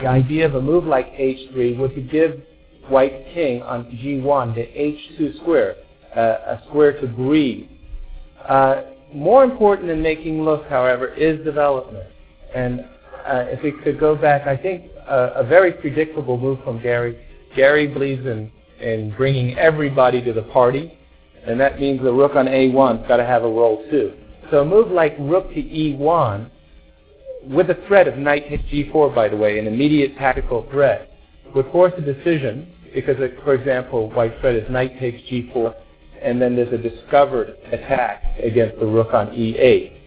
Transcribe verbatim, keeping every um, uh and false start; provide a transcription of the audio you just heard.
The idea of a move like h three would to give white's king on g one the h two square, uh, a square to breathe. Uh, more important than making look, however, is development. And uh, if we could go back, I think uh, a very predictable move from Gary. Gary believes in, in bringing everybody to the party, and that means the rook on a one's got to have a role too. So a move like rook to e one, with the threat of knight takes g four, by the way, an immediate tactical threat, would force a decision because, it, for example, white's threat is knight takes g four, and then there's a discovered attack against the rook on e eight.